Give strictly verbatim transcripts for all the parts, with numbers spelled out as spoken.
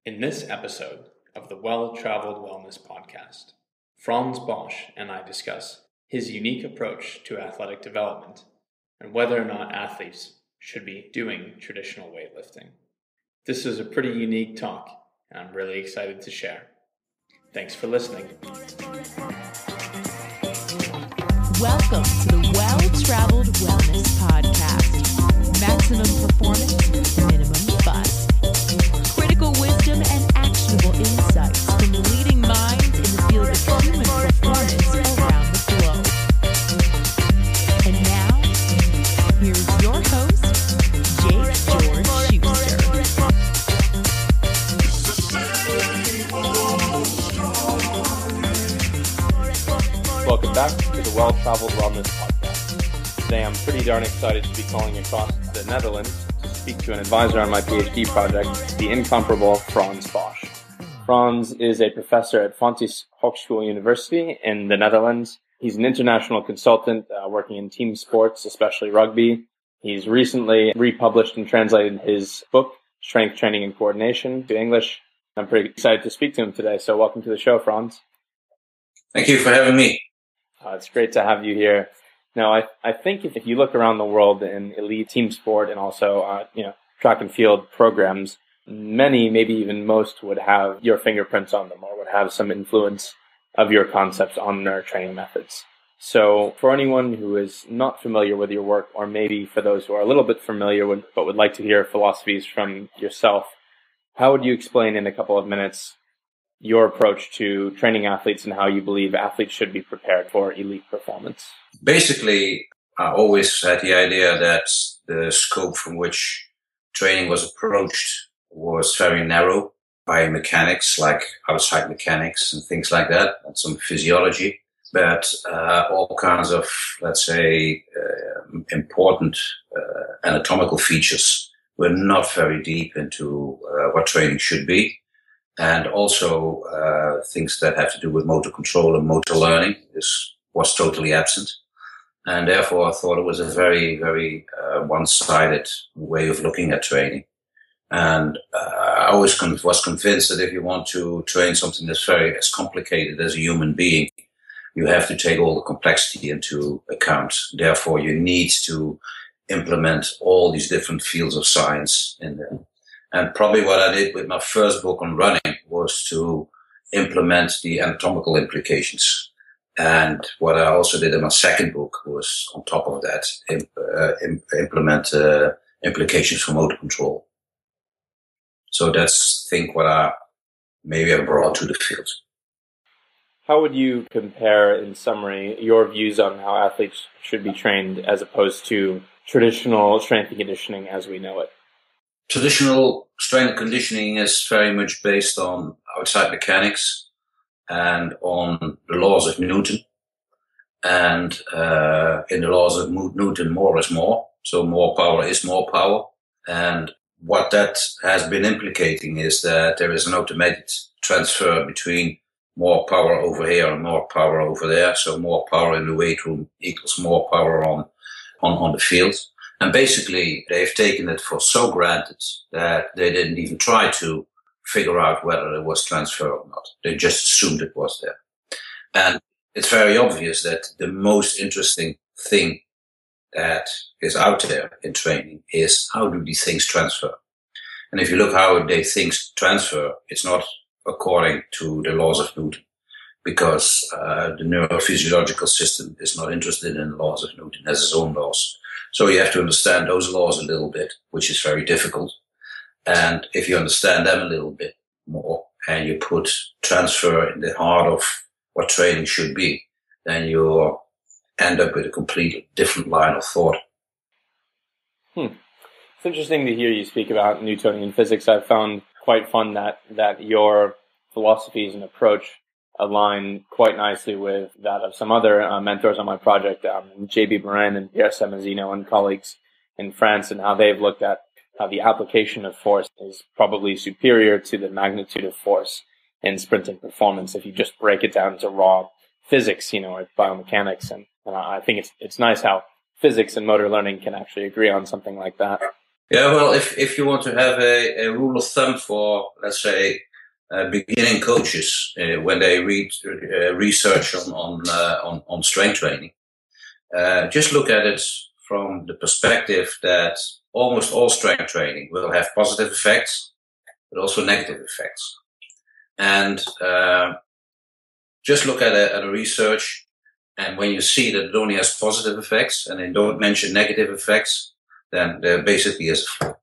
In this episode of the Well-Traveled Wellness Podcast, Franz Bosch and I discuss his unique approach to athletic development and whether or not athletes should be doing traditional weightlifting. This is a pretty unique talk, and I'm really excited to share. Thanks for listening. Welcome to the Well-Traveled Wellness Podcast. Maximum performance, minimum fun. Critical wisdom and actionable insights from the leading minds in the field of human performance around the globe. And now, here's your host, Jake George Schuster. Welcome back to the Well-Traveled Wellness Podcast. Today I'm pretty darn excited to be calling across the Netherlands to speak to an advisor on my PhD project, the incomparable Franz Bosch. Franz is a professor at Fontys Hogeschool University in the Netherlands. He's an international consultant uh, working in team sports, especially rugby. He's recently republished and translated his book, Strength Training and Coordination, to English. I'm pretty excited to speak to him today, so welcome to the show, Franz. Thank you for having me. Uh, it's great to have you here. Now, I, I think if, if you look around the world in elite team sport and also, uh, you know, track and field programs, many, maybe even most, would have your fingerprints on them or would have some influence of your concepts on their training methods. So for anyone who is not familiar with your work, or maybe for those who are a little bit familiar with, but would like to hear philosophies from yourself, how would you explain in a couple of minutes your approach to training athletes and how you believe athletes should be prepared for elite performance? Basically, I always had the idea that the scope from which training was approached was very narrow. Biomechanics, like outside mechanics and things like that, and some physiology, but uh, all kinds of, let's say, uh, important uh, anatomical features were not very deep into uh, what training should be. And also uh, things that have to do with motor control and motor learning is, was totally absent. And therefore I thought it was a very, very uh, one-sided way of looking at training. And uh, I always con- was convinced that if you want to train something that's very as complicated as a human being, you have to take all the complexity into account. Therefore you need to implement all these different fields of science in there. And probably what I did with my first book on running was to implement the anatomical implications. And what I also did in my second book was, on top of that, imp- uh, imp- implement uh, implications for motor control. So that's, I think, what I maybe have brought to the field. How would you compare, in summary, your views on how athletes should be trained as opposed to traditional strength and conditioning as we know it? Traditional strength and conditioning is very much based on outside mechanics and on the laws of Newton. And uh, in the laws of Newton, more is more. So more power is more power. And what that has been implicating is that there is an automated transfer between more power over here and more power over there. So more power in the weight room equals more power on, on, on the field. And basically, they've taken it for so granted that they didn't even try to figure out whether it was transfer or not. They just assumed it was there. And it's very obvious that the most interesting thing that is out there in training is how do these things transfer? And if you look how they things transfer, it's not according to the laws of Newton, because uh, the neurophysiological system is not interested in the laws of Newton, it has its own laws. So you have to understand those laws a little bit, which is very difficult. And if you understand them a little bit more and you put transfer in the heart of what training should be, then you end up with a completely different line of thought. Hmm. It's interesting to hear you speak about Newtonian physics. I've found quite fun that, that your philosophies and approach align quite nicely with that of some other uh, mentors on my project, um, J B Morin and Pierre Semazino and colleagues in France, and how they've looked at how the application of force is probably superior to the magnitude of force in sprinting performance if you just break it down to raw physics, you know, or biomechanics. And, and I think it's it's nice how physics and motor learning can actually agree on something like that. Yeah, well, if, if you want to have a, a rule of thumb for, let's say, uh, beginning coaches, uh, when they read uh, research on, on, uh, on, on strength training, uh, just look at it from the perspective that almost all strength training will have positive effects, but also negative effects. And, uh, just look at a, at a research, and when you see that it only has positive effects and they don't mention negative effects, then there basically is a flaw.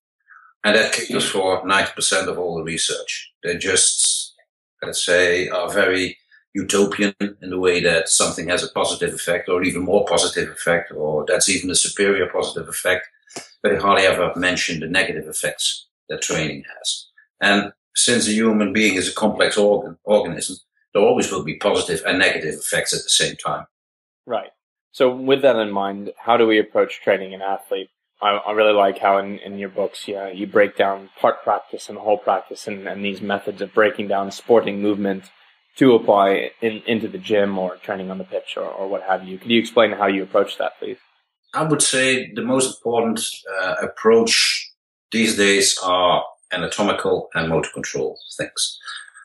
And that caters for ninety percent of all the research. They just, let's say, are very utopian in the way that something has a positive effect or even more positive effect, or that's even a superior positive effect, but they hardly ever mention the negative effects that training has. And since the human being is a complex organ, organism, there always will be positive and negative effects at the same time. Right. So with that in mind, how do we approach training an athlete? I, I really like how in, in your books, yeah, you break down part practice and whole practice and, and these methods of breaking down sporting movement to apply in, into the gym or training on the pitch or, or what have you. Could you explain how you approach that, please? I would say the most important uh, approach these days are anatomical and motor control things.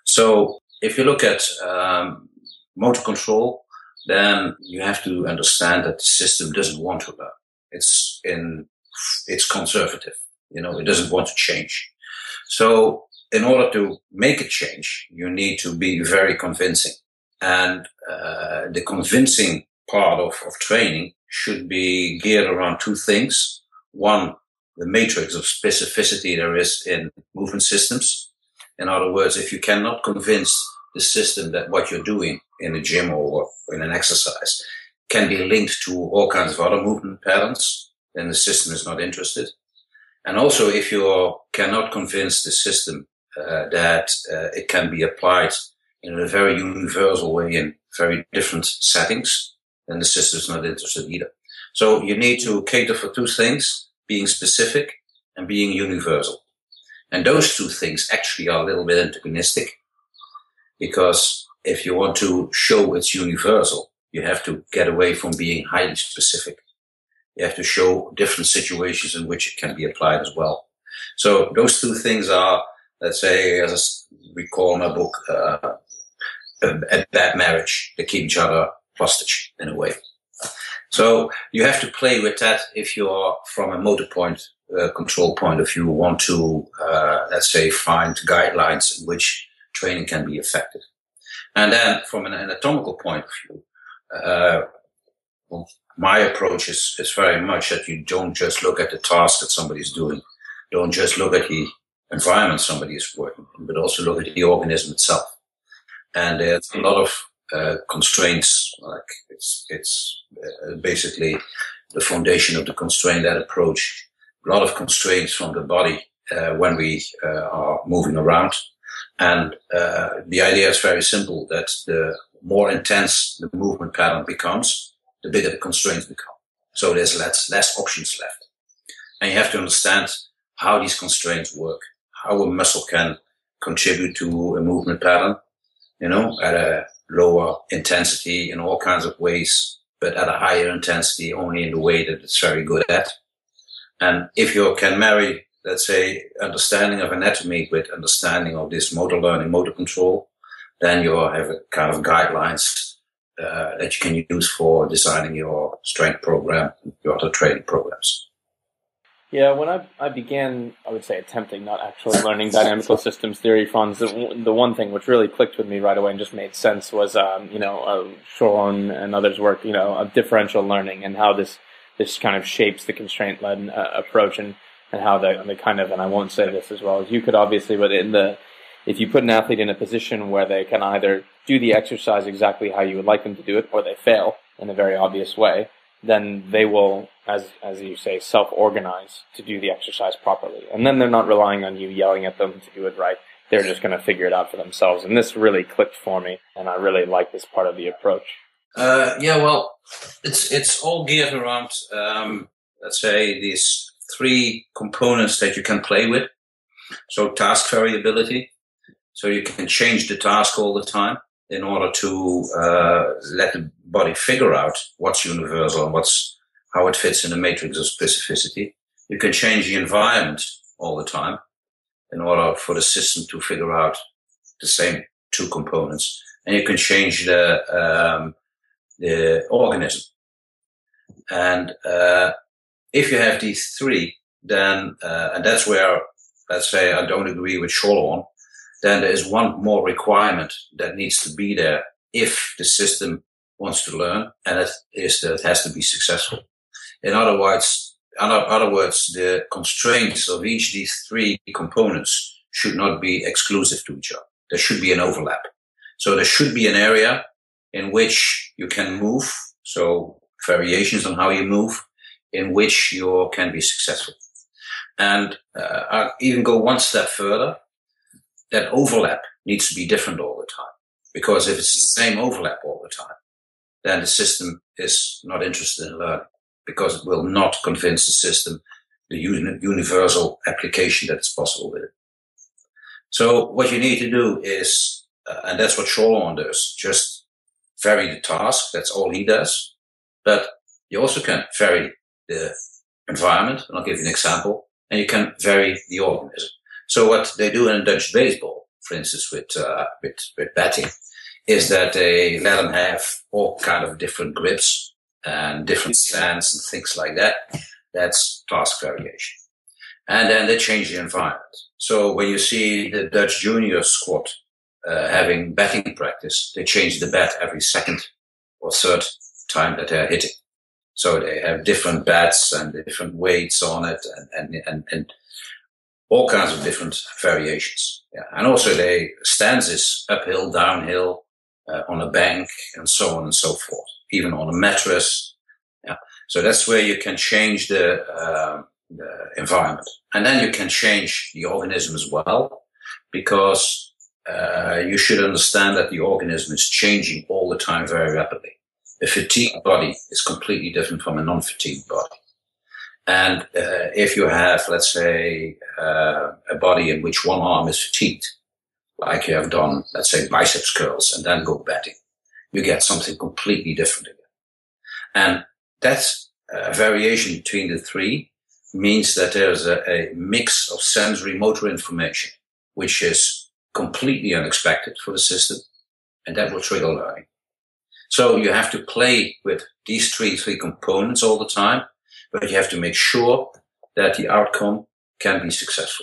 So if you look at um, motor control, then you have to understand that the system doesn't want to learn. It's in, it's conservative. You know, it doesn't want to change. So in order to make a change, you need to be very convincing. And uh, the convincing part of, of training should be geared around two things. One, the matrix of specificity there is in movement systems. In other words, if you cannot convince the system that what you're doing in a gym or in an exercise can be linked to all kinds of other movement patterns, then the system is not interested. And also, if you cannot convince the system uh, that uh, it can be applied in a very universal way in very different settings, then the system is not interested either. So you need to cater for two things, being specific and being universal. And those two things actually are a little bit antagonistic, because if you want to show it's universal, you have to get away from being highly specific. You have to show different situations in which it can be applied as well. So those two things are, let's say, as we call in our book, uh, a bad marriage. They keep each other hostage in a way. So you have to play with that if you're from a motor point, uh, control point of view, want to, uh, let's say, find guidelines in which training can be effective. And then from an anatomical point of view, uh, well, my approach is, is very much that you don't just look at the task that somebody's doing. Don't just look at the environment somebody is working in, but also look at the organism itself. And there's a lot of uh, constraints, like it's, it's uh, basically the foundation of the constraint, that approach. A lot of constraints from the body uh, when we uh, are moving around. And uh, the idea is very simple, that the more intense the movement pattern becomes, the bigger the constraints become. So there's less, less options left. And you have to understand how these constraints work, how a muscle can contribute to a movement pattern, you know, at a lower intensity in all kinds of ways, but at a higher intensity only in the way that it's very good at. And if you can marry, let's say, understanding of anatomy with understanding of this motor learning, motor control, then you have a kind of guidelines uh, that you can use for designing your strength program, your other training programs. Yeah, when I I began, I would say attempting, not actually learning dynamical systems theory, Frans, the, the one thing which really clicked with me right away and just made sense was, um, you know, uh, Schoen and others' work, you know, of differential learning and how this this kind of shapes the constraint-led uh, approach and, and how the, the kind of, and I won't say this as well as you could obviously, but in the, if you put an athlete in a position where they can either do the exercise exactly how you would like them to do it, or they fail in a very obvious way, then they will, as as you say, self-organize to do the exercise properly. And then they're not relying on you yelling at them to do it right. They're just going to figure it out for themselves. And this really clicked for me, and I really like this part of the approach. Uh, yeah, well, it's it's all geared around, um, let's say, these three components that you can play with. So task variability. So you can change the task all the time in order to uh, let the body figure out what's universal and what's how it fits in the matrix of specificity. You can change the environment all the time in order for the system to figure out the same two components. And you can change the, um, the organism. And, uh, if you have these three, then, uh, and that's where, let's say I don't agree with Scholorn, then there is one more requirement that needs to be there if the system wants to learn, and it is that it has to be successful. In other words, in other words, the constraints of each of these three components should not be exclusive to each other. There should be an overlap. So there should be an area in which you can move, so variations on how you move, in which you can be successful. And uh, I'll even go one step further. That overlap needs to be different all the time. Because if it's the same overlap all the time, then the system is not interested in learning, because it will not convince the system the uni- universal application that is possible with it. So what you need to do is, uh, and that's what Scholorn does, just vary the task. That's all he does. But you also can vary the environment, and I'll give you an example, and you can vary the organism. So what they do in Dutch baseball, for instance, with, uh, with, with batting, is that they let them have all kind of different grips and different stands and things like that. That's task variation. And then they change the environment. So when you see the Dutch junior squad uh, having batting practice, they change the bat every second or third time that they're hitting. So they have different bats and different weights on it, and, and, and, and all kinds of different variations. Yeah. And also they stances uphill, downhill, uh, on a bank, and so on and so forth, even on a mattress. Yeah. So that's where you can change the, uh, the environment. And then you can change the organism as well, because, uh, you should understand that the organism is changing all the time very rapidly. A fatigued body is completely different from a non-fatigued body. And uh, if you have, let's say, uh, a body in which one arm is fatigued, like you have done, let's say, biceps curls and then go batting, you get something completely different again. And that uh, variation between the three means that there's a, a mix of sensory motor information, which is completely unexpected for the system, and that will trigger learning. So you have to play with these three, three components all the time, but you have to make sure that the outcome can be successful.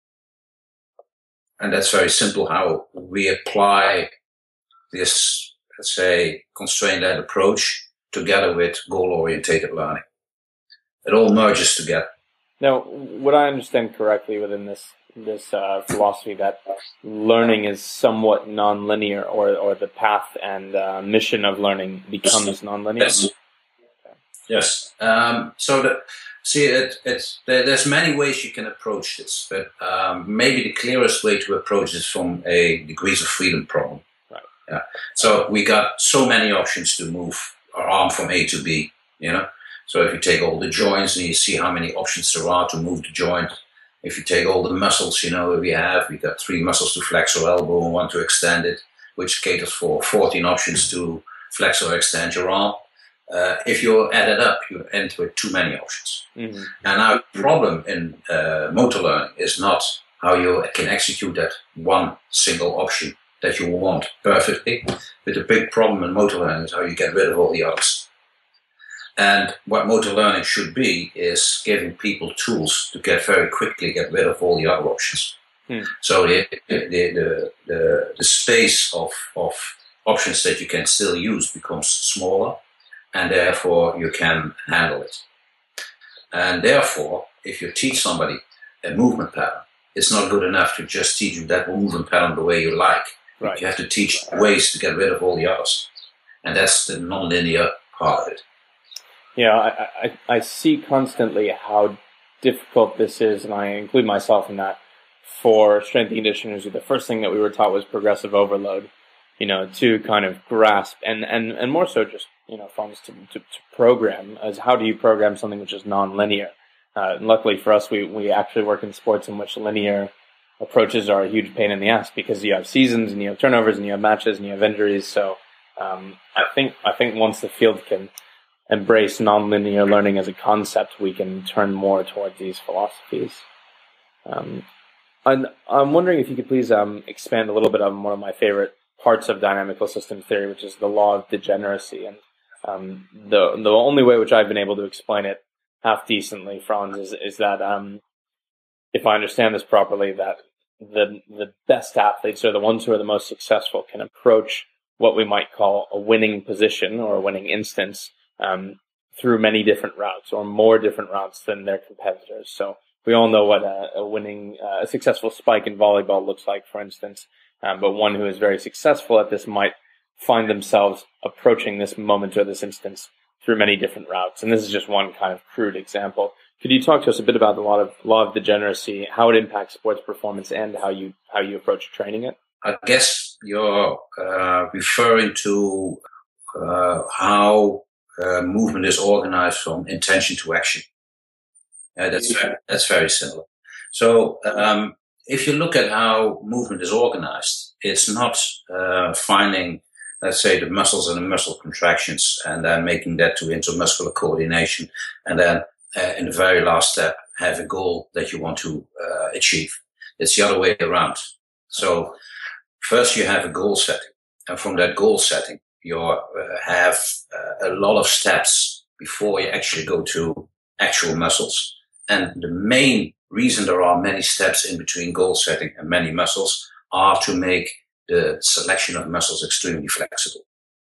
And that's very simple how we apply this, let's say, constraint-led approach together with goal-orientated learning. It all merges together. Now, would I understand correctly within this this uh, philosophy that learning is somewhat nonlinear, or, or the path and uh, mission of learning becomes nonlinear? Yes. Yes. Um, so the, see, it, it's, there, there's many ways you can approach this, but um, maybe the clearest way to approach this from a degrees of freedom problem. Right. Yeah. So we got so many options to move our arm from A to B, you know. So if you take all the joints and you see how many options there are to move the joint, if you take all the muscles, you know, we have, we got three muscles to flex our elbow and one to extend it, which caters for fourteen options to flex or extend your arm. Uh, if you add it up, you end with too many options. Mm-hmm. And our problem in uh, motor learning is not how you can execute that one single option that you want perfectly, but the big problem in motor learning is how you get rid of all the others. And what motor learning should be is giving people tools to get very quickly get rid of all the other options. Hmm. So the, the, the, the, the space of, of options that you can still use becomes smaller, and therefore you can handle it. And therefore, if you teach somebody a movement pattern, it's not good enough to just teach them that movement pattern the way you like. Right. You have to teach ways to get rid of all the others. And that's the nonlinear part of it. Yeah, I, I, I see constantly how difficult this is, and I include myself in that, for strength and conditioners. The first thing that we were taught was progressive overload, you know, to kind of grasp, and, and, and more so just, you know, funds to, to, to program, as how do you program something which is non-linear? Uh, and luckily for us, we, we actually work in sports in which linear approaches are a huge pain in the ass, because you have seasons, and you have turnovers, and you have matches, and you have injuries. So um, I think I think once the field can embrace nonlinear learning as a concept, we can turn more towards these philosophies. Um, and I'm wondering if you could please um, expand a little bit on one of my favorite parts of dynamical system theory, which is the law of degeneracy. And um, the the only way which I've been able to explain it half decently, Franz, is is that um, if I understand this properly, that the the best athletes, or the ones who are the most successful, can approach what we might call a winning position or a winning instance um, through many different routes, or more different routes than their competitors. So we all know what a, a winning, uh, a successful spike in volleyball looks like, for instance. Um, but one who is very successful at this might find themselves approaching this moment or this instance through many different routes. And this is just one kind of crude example. Could you talk to us a bit about the law of, law of degeneracy, how it impacts sports performance, and how you how you approach training it? I guess you're uh, referring to uh, how uh, movement is organized from intention to action. Uh, that's very, that's very similar. So um, if you look at how movement is organized, it's not uh, finding, let's say, the muscles and the muscle contractions and then making that to intermuscular coordination, and then uh, in the very last step have a goal that you want to uh, achieve. It's the other way around. So first you have a goal setting, and from that goal setting you uh, have uh, a lot of steps before you actually go to actual muscles. And the main reason there are many steps in between goal setting and many muscles are to make the selection of muscles extremely flexible.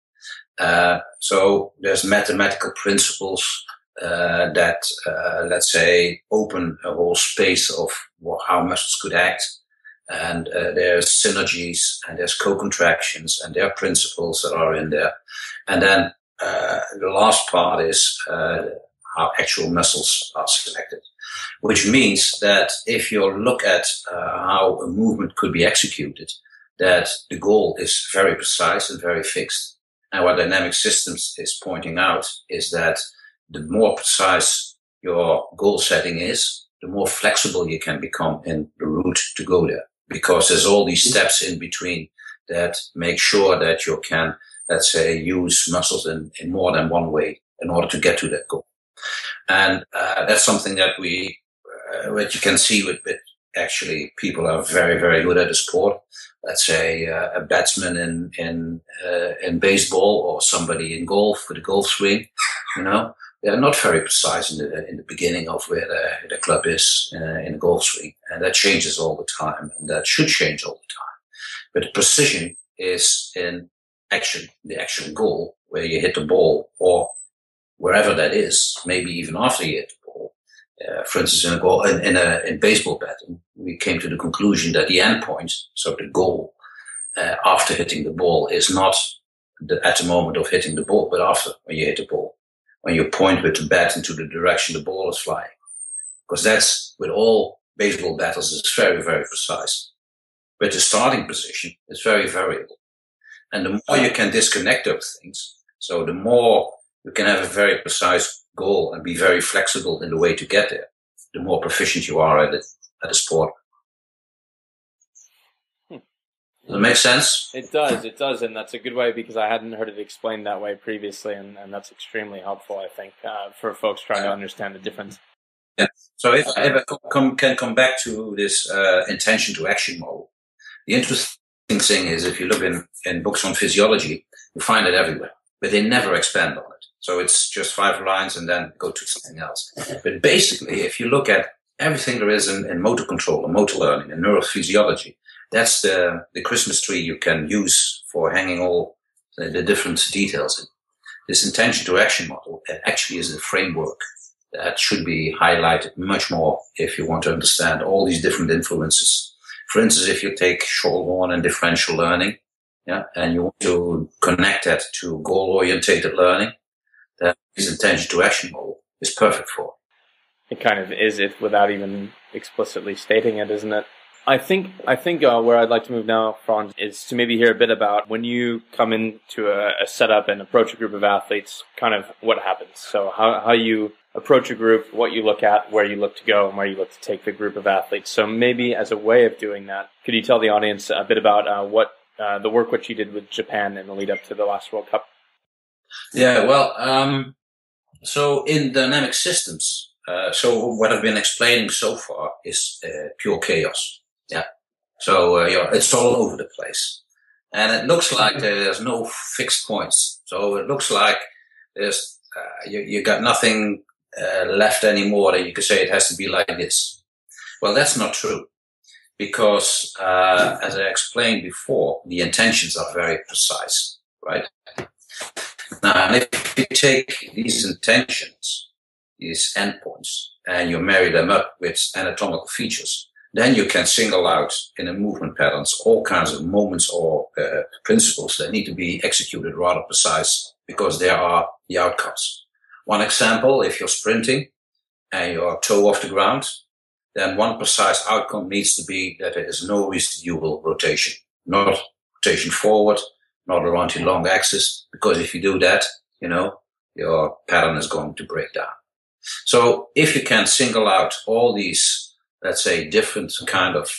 Uh, so there's mathematical principles uh, that, uh, let's say, open a whole space of how muscles could act. And uh, there's synergies, and there's co-contractions, and there are principles that are in there. And then uh, the last part is uh, how actual muscles are selected, which means that if you look at uh, how a movement could be executed, that the goal is very precise and very fixed. And what dynamic systems is pointing out is that the more precise your goal setting is, the more flexible you can become in the route to go there, because there's all these steps in between that make sure that you can, let's say, use muscles in, in more than one way in order to get to that goal. And uh, that's something that we, uh, what you can see with, with actually people are very, very good at the sport. Let's say uh, a batsman in in uh, in baseball, or somebody in golf with a golf swing. You know, they're not very precise in the in the beginning of where the, the club is uh, in a golf swing, and that changes all the time, and that should change all the time. But the precision is in action, the actual goal, where you hit the ball, or wherever that is, maybe even after you hit the ball. Uh, for instance, in a goal, in, in a in baseball batting, we came to the conclusion that the end point, so the goal uh, after hitting the ball, is not the, at the moment of hitting the ball, but after, when you hit the ball, when you point with the bat into the direction the ball is flying, because that's with all baseball batters is very, very precise. But the starting position is very variable, and the more you can disconnect those things, so the more you can have a very precise goal and be very flexible in the way to get there, the more proficient you are at it, at the sport. Hmm. Does it make sense? It does, it does, and that's a good way, because I hadn't heard it explained that way previously, and, and that's extremely helpful, I think, uh, for folks trying to understand the difference. Yeah. So if I ever come, can come back to this uh, intention to action model, the interesting thing is, if you look in, in books on physiology, you find it everywhere, but they never expand on it. So it's just five lines and then go to something else. But basically, if you look at everything there is in, in motor control and motor learning and neurophysiology, that's the, the Christmas tree you can use for hanging all the, the different details in. This intention to action model actually is a framework that should be highlighted much more if you want to understand all these different influences. For instance, if you take Schulhorn and differential learning, yeah, and you want to connect that to goal-orientated learning, that his intention to action model is perfect for. It kind of is it without even explicitly stating it, isn't it? I think I think uh, where I'd like to move now, Franz, is to maybe hear a bit about when you come into a, a setup and approach a group of athletes, kind of what happens. So how, how you approach a group, what you look at, where you look to go, and where you look to take the group of athletes. So maybe as a way of doing that, could you tell the audience a bit about uh, what uh, the work which you did with Japan in the lead up to the last World Cup? Yeah, well, um, So in dynamic systems, uh, so what I've been explaining so far is uh, pure chaos. Yeah. So uh, you know, it's all over the place. And it looks like there's no fixed points. So it looks like there's uh, you, you got nothing uh, left anymore that you could say it has to be like this. Well, that's not true. Because, uh, as I explained before, the intentions are very precise, right? Now, if you take these intentions, these endpoints, and you marry them up with anatomical features, then you can single out in a movement patterns all kinds of moments or uh, principles that need to be executed rather precise because there are the outcomes. One example, if you're sprinting and your toe off the ground, then one precise outcome needs to be that there is no residual rotation, not rotation forward, not around your long axis, because if you do that, you know, your pattern is going to break down. So if you can single out all these, let's say, different kind of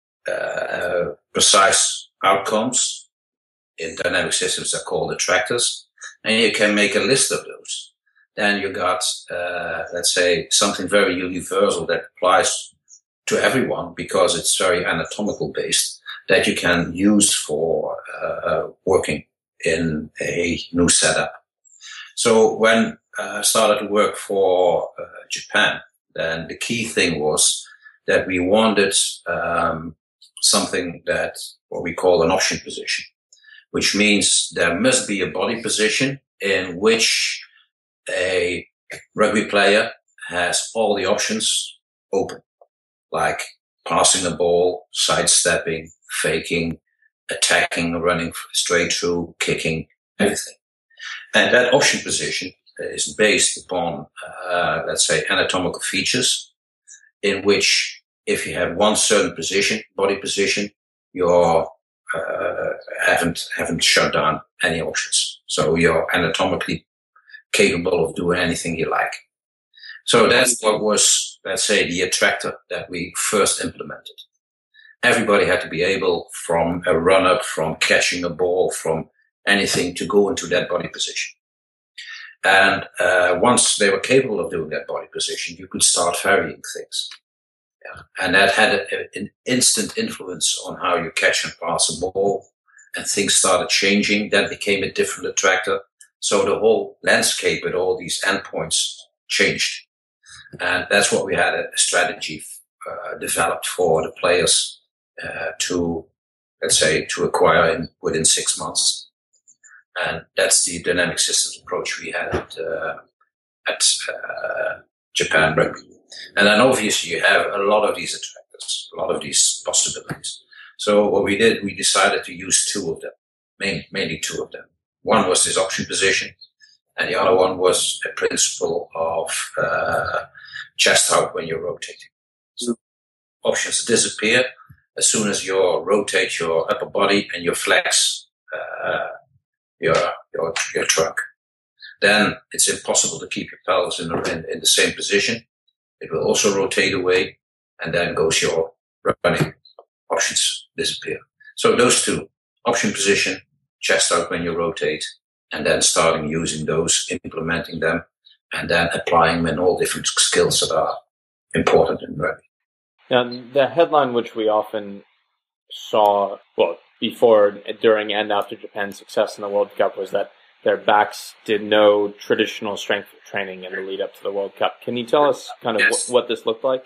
uh, precise outcomes in dynamic systems that are called attractors, and you can make a list of those, then you got, uh, let's say, something very universal that applies to everyone because it's very anatomical based that you can use for uh, working in a new setup. So when I uh, started to work for uh, Japan, then the key thing was that we wanted um, something that what we call an option position, which means there must be a body position in which a rugby player has all the options open, like passing the ball, sidestepping, faking, attacking, running straight through, kicking, everything. And that option position is based upon, uh, let's say, anatomical features in which if you have one certain position, body position, you're uh, haven't haven't shut down any options. So you're anatomically capable of doing anything you like. So that's what was, let's say, the attractor that we first implemented. Everybody had to be able, from a run-up, from catching a ball, from anything, to go into that body position. And uh, once they were capable of doing that body position, you could start varying things. Yeah. And that had a, an instant influence on how you catch and pass a ball, and things started changing. That became a different attractor. So the whole landscape with all these endpoints changed. And that's what we had a strategy uh, developed for the players uh, to, let's say, to acquire in, within six months. And that's the dynamic systems approach we had at, uh, at uh, Japan Rugby. And then obviously you have a lot of these attractors, a lot of these possibilities. So what we did, we decided to use two of them, main, mainly two of them. One was this option position, and the other one was a principle of uh, chest out when you're rotating. So options disappear as soon as you rotate your upper body and you flex uh, your, your your trunk. Then it's impossible to keep your pelvis in the, in, in the same position. It will also rotate away, and then goes your running. Options disappear. So those two, option position, chest out when you rotate, and then starting using those, implementing them, and then applying them in all different skills that are important in rugby. Now, the headline which we often saw, well, before, during, and after Japan's success in the World Cup was that their backs did no traditional strength training in the lead up to the World Cup. Can you tell us kind of yes. what, what this looked like?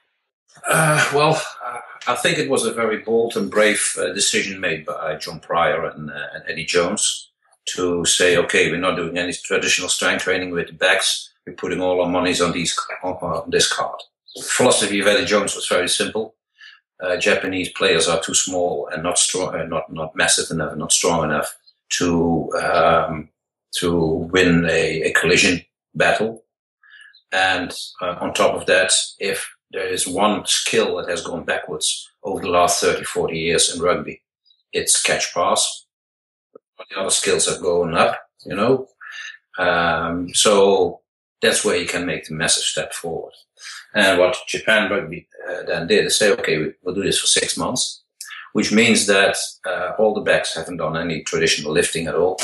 Uh, well, uh, I think it was a very bold and brave uh, decision made by John Pryor and, uh, and Eddie Jones to say, okay, we're not doing any traditional strength training with the backs. We're putting all our monies on, these, on, on this card. The philosophy of Eddie Jones was very simple. Uh, Japanese players are too small and not strong, uh, not not massive enough, not strong enough to um, to win a, a collision battle. And uh, on top of that, if there is one skill that has gone backwards over the last thirty, forty years in rugby, it's catch pass. The other skills have gone up, you know. Um, so that's where you can make the massive step forward. And what Japan Rugby uh, then did is say, okay, we'll do this for six months, which means that uh, all the backs haven't done any traditional lifting at all.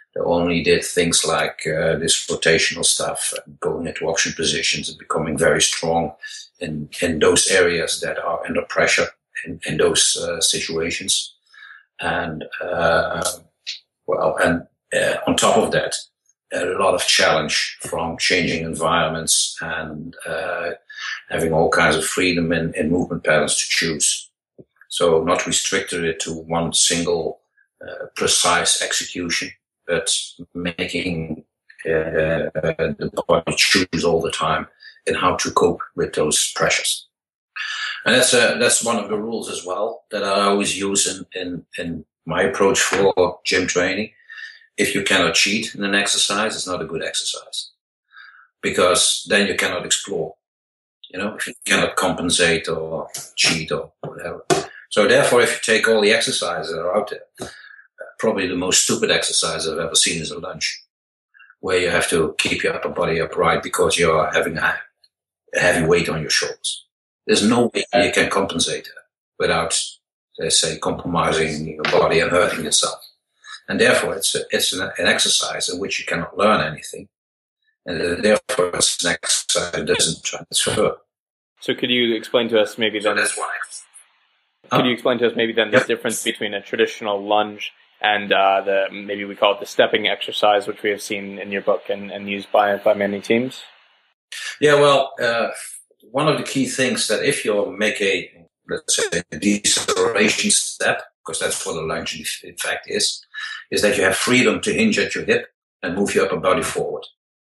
They only did things like uh, this rotational stuff, and going into option positions and becoming very strong in, in those areas that are under pressure in, in those uh, situations. And, uh, well, and uh, on top of that, a lot of challenge from changing environments and uh, having all kinds of freedom in, in movement patterns to choose. So not restricted to one single uh, precise execution, but making uh, the body choose all the time in how to cope with those pressures. And that's a, that's one of the rules as well that I always use in, in, in my approach for gym training. If you cannot cheat in an exercise, it's not a good exercise, because then you cannot explore. You know, if you cannot compensate or cheat or whatever. So therefore, if you take all the exercises that are out there, uh, probably the most stupid exercise I've ever seen is a lunge, where you have to keep your upper body upright because you're having a, a heavy weight on your shoulders. There's no way you can compensate that without, let's say, compromising your body and hurting yourself. And therefore, it's a, it's an, an exercise in which you cannot learn anything. And therefore, it's an exercise that doesn't transfer. So could you explain to us maybe then... So that's why. Could you explain to us maybe then the Yep. difference between a traditional lunge and uh, the maybe we call it the stepping exercise, which we have seen in your book and, and used by by many teams? Yeah, well, uh, one of the key things that if you make a, let's say, a deceleration step, because that's what a lunge in fact is, is that you have freedom to hinge at your hip and move your upper body forward.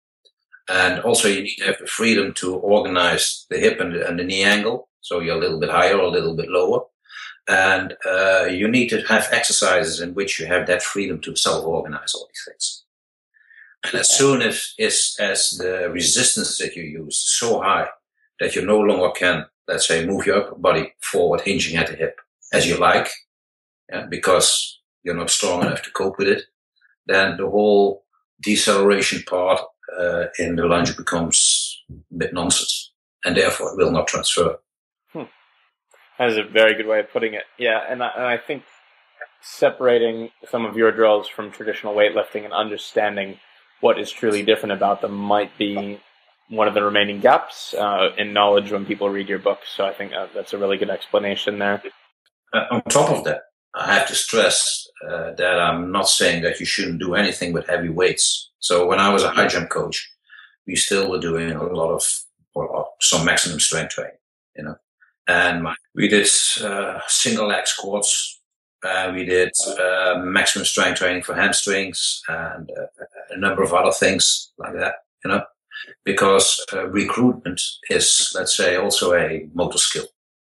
And also you need to have the freedom to organize the hip and the, and the knee angle, so you're a little bit higher or a little bit lower. And uh, you need to have exercises in which you have that freedom to self-organize all these things. And as soon as, as, as the resistance that you use is so high that you no longer can, let's say, move your upper body forward, hinging at the hip as you like, yeah, because you're not strong enough to cope with it, then the whole deceleration part uh, in the lunge becomes a bit nonsense, and therefore it will not transfer. Hmm. That is a very good way of putting it. Yeah, and I, and I think separating some of your drills from traditional weightlifting and understanding what is truly different about them might be one of the remaining gaps uh, in knowledge when people read your book. So I think uh, that's a really good explanation there. Uh, on top of that, I have to stress uh, that I'm not saying that you shouldn't do anything with heavy weights. So when I was a high jump coach, we still were doing a lot of, or some maximum strength training, you know. And my, we did uh, single leg squats. Uh, we did uh, maximum strength training for hamstrings and uh, a number of other things like that, you know, because uh, recruitment is, let's say, also a motor skill,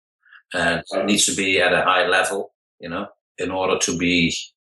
and it needs to be at a high level, you know, in order to be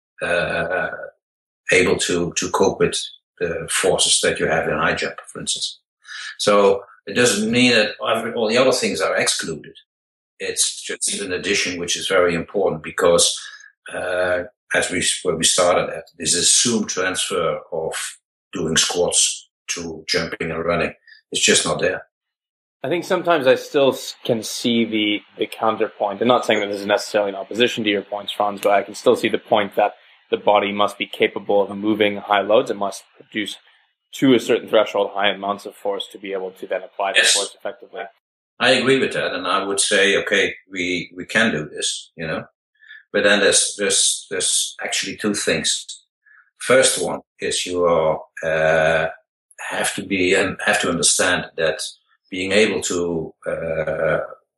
uh, able to to cope with the forces that you have in high jump, for instance. So it doesn't mean that all the other things are excluded. It's just an addition which is very important because, uh, as we where we started at, this assumed transfer of doing squats to jumping and running. It's just not there. I think sometimes I still can see the, the counterpoint. I'm not saying that this is necessarily in opposition to your points, Frans, but I can still see the point that the body must be capable of moving high loads. It must produce to a certain threshold high amounts of force to be able to then apply that Yes. force effectively. I agree with that, and I would say, okay, we, we can do this, you know. But then there's there's there's actually two things. First one is you are uh, have to be and have to understand that being able to uh,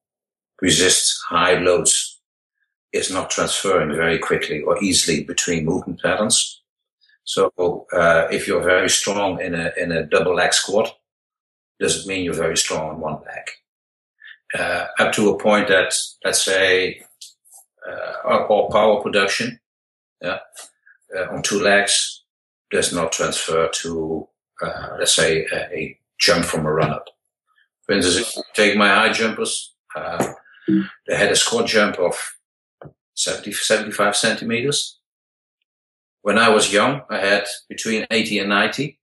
resist high loads is not transferring very quickly or easily between movement patterns. So uh, if you're very strong in a in a double leg squat, doesn't mean you're very strong on one leg. Uh, up to a point that, let's say, uh, or power production, yeah, uh, on two legs does not transfer to, uh, let's say, a, a jump from a run-up. For instance, if you take my high jumpers, uh, they had a squat jump of seventy, seventy-five centimeters. When I was young, I had between eighty and ninety.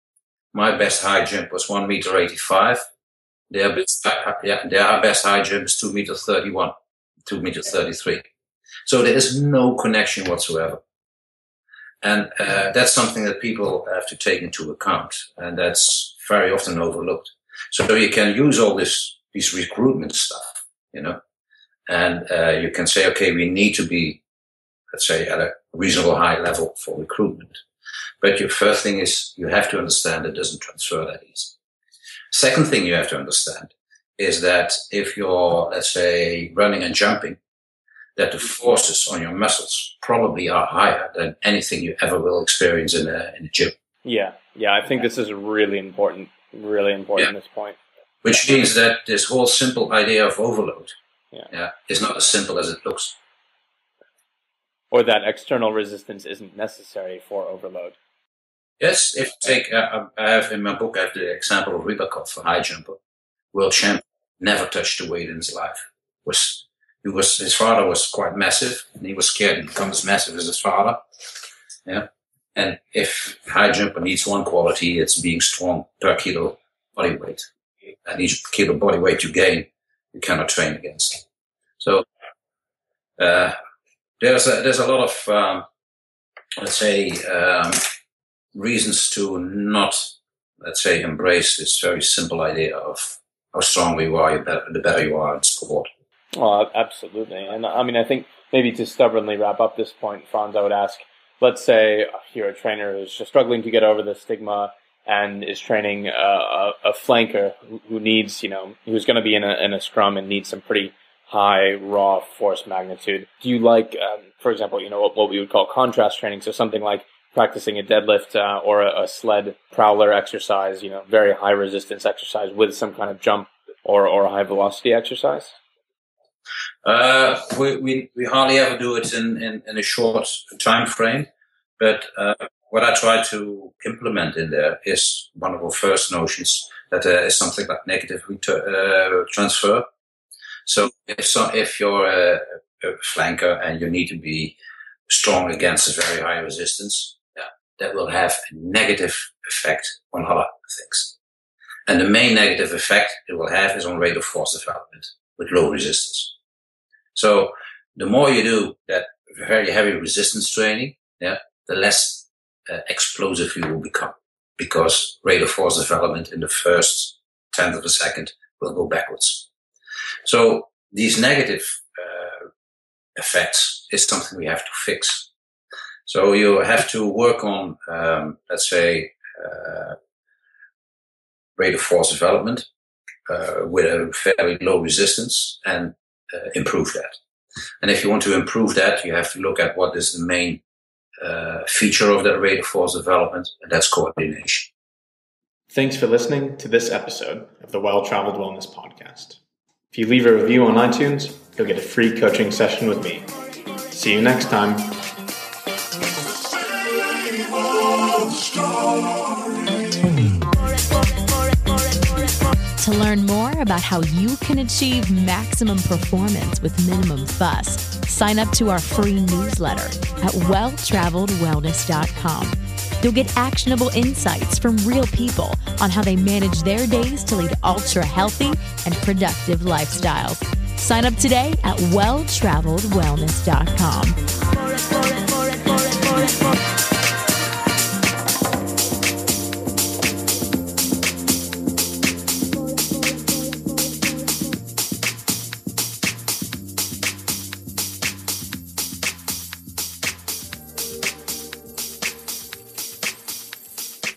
My best high jump was one meter eighty-five. Their best, yeah, their best high jump is two meter thirty-one, two meter thirty-three. So there is no connection whatsoever. And uh, that's something that people have to take into account, and that's very often overlooked. So you can use all this, these recruitment stuff, you know, and uh, you can say, okay, we need to be, let's say, at a reasonable high level for recruitment. But your first thing is you have to understand it doesn't transfer that easy. Second thing you have to understand is that if you're, let's say, running and jumping, that the forces on your muscles probably are higher than anything you ever will experience in a, in a gym. Yeah, yeah, I think this is really important, really important, yeah. This point. Which means that this whole simple idea of overload yeah. Yeah, is not as simple as it looks. Or that external resistance isn't necessary for overload. Yes, if you take, uh, I have in my book, I have the example of Rybakov, a high jumper, world champion, never touched a weight in his life. Was he was his father was quite massive, and he was scared to become as massive as his father. Yeah, and if a high jumper needs one quality, it's being strong per kilo body weight. And each kilo body weight you gain, you cannot train against. So uh, there's a, there's a lot of um, let's say. Um, reasons to not, let's say, embrace this very simple idea of how strong you are, the better you are in sport. Oh, absolutely. And I mean, I think maybe to stubbornly wrap up this point, Frans, I would ask, let's say you're a trainer who's just struggling to get over the stigma and is training a, a, a flanker who, who needs, you know, who's going to be in a, in a scrum and needs some pretty high raw force magnitude. Do you like, um, for example, you know, what, what we would call contrast training? So something like practicing a deadlift uh, or a, a sled prowler exercise, you know, very high resistance exercise with some kind of jump or, or high velocity exercise? Uh, we, we, we hardly ever do it in, in, in a short time frame, but uh, what I try to implement in there is one of our first notions that there is something like negative retur- uh, transfer. So if, so if you're a, a flanker and you need to be strong against a very high resistance, that will have a negative effect on other things. And the main negative effect it will have is on rate of force development with low resistance. So the more you do that very heavy resistance training, yeah, the less uh, explosive you will become, because rate of force development in the first tenth of a second will go backwards. So these negative uh, effects is something we have to fix. So you have to work on, um, let's say, uh, rate of force development uh, with a fairly low resistance and uh, improve that. And if you want to improve that, you have to look at what is the main uh, feature of that rate of force development, and that's coordination. Thanks for listening to this episode of the Well-Traveled Wellness Podcast. If you leave a review on iTunes, you'll get a free coaching session with me. See you next time. To learn more about how you can achieve maximum performance with minimum fuss, sign up to our free newsletter at well traveled wellness dot com. You'll get actionable insights from real people on how they manage their days to lead ultra-healthy and productive lifestyles. Sign up today at well traveled wellness dot com.